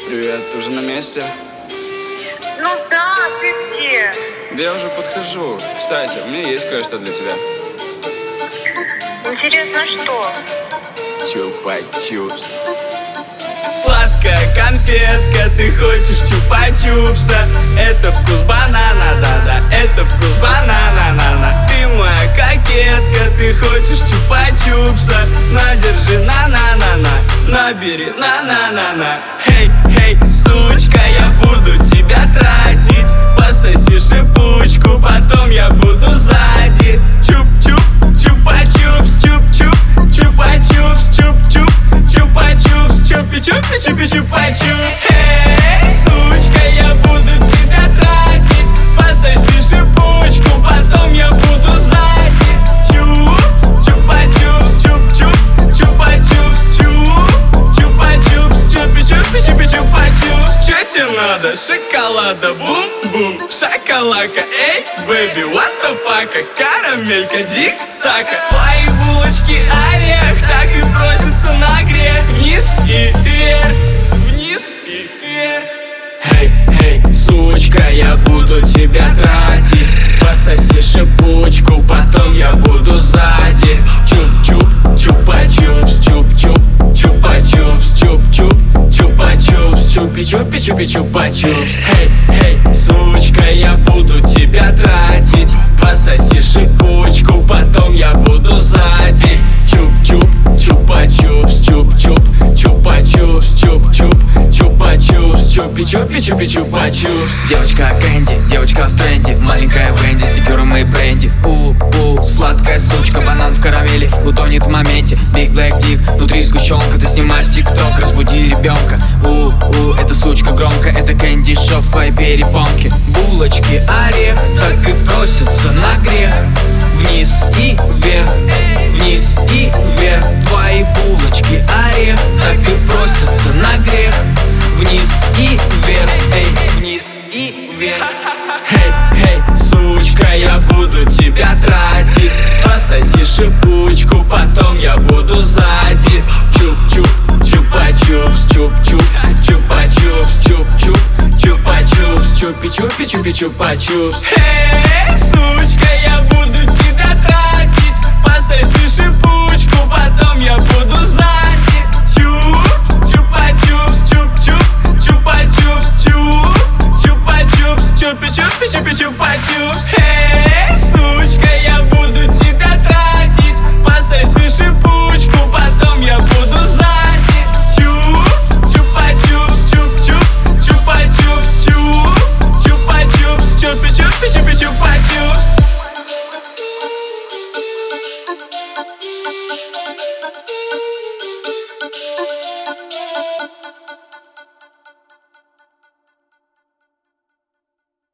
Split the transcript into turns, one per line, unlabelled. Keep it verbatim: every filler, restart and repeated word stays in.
Привет, ты уже на месте?
Ну да, ты где?
Да я уже подхожу. Кстати, у меня есть кое-что для тебя.
Интересно, что?
Чупа-чупс. Сладкая конфетка, ты хочешь чупа-чупса. Это вкус банана, да-да, это вкус банана, на-на. Ты моя кокетка, ты хочешь чупа-чупса. Надержи на-на-на-на, набери на-на-на-на. Хей, хей, сучка, я буду тебя тратить. Пососи шипучку, потом я буду сзади. Чуп-чуп, чупа-чупс, чуп-чуп, чупа-чупс, чуп-чуп, чупа-чупс, чупи-чупи, чупи-чупа-чупс. Эй, сучка, я буду тебя тратить. Пососи шипучку, потом я буду сзади. Чуп, чупа-чупс, чуп-чуп, чупа-чупс, чуп, чупа-чупс, чупи-чупи, чупи-чупа-чупс. Чё тебе надо? Шоколада, бум-бум, шоколадка, эй, бэби, what the fuck? Карамелька, дик-сака. Твои булочки орех так и просятся на грех. Вниз и вверх, вниз и вверх. Эй, эй, сучка, я буду тебя тратить. Пососи шипучку, потом я буду сзади. Чуп-чуп, чупа-чупс, чуп-чуп, чупа-чупс, чуп-чуп, чупа-чупс, чупи-чупи, чупи-чупа-чупс. Эй, эй, сучка, я буду тебя тратить. Пососи шипучку, потом я буду сзади. Чуп-чуп, чупа-чупс, чуп-чуп, чупа-чупс, чуп-чуп, чупа-чупс, чупи-чупи, чупи-чупа-чупс.
Девочка Кэнди, девочка в тренде, маленькая Венди с ликером и бренди. У-у, сладкая сучка, банан в карамели, утонет в моменте. Big Black Dick, внутри сгущенка, ты снимаешь тик-ток, разбуди ребенка. У-у, эта сучка громко, это Кэнди Шоу в твоей перепонке. Булочки орех так и просятся на грех. Вниз и вверх, вниз и вверх. Твои булочки орех так и просятся на грех. Вниз и вверх, эй, вниз и вверх.
Эй, эй, сучка, я буду тебя тратить. Пососи шипучку, потом я буду сзади. Чуп-чуп, чупа-чупс, чуп-чуп, чупа-чупс, чуп-чуп, чупа-чупс, чупи-чупи, чупи-чупа-чупс. Эй, сучка, я буду тебя тратить.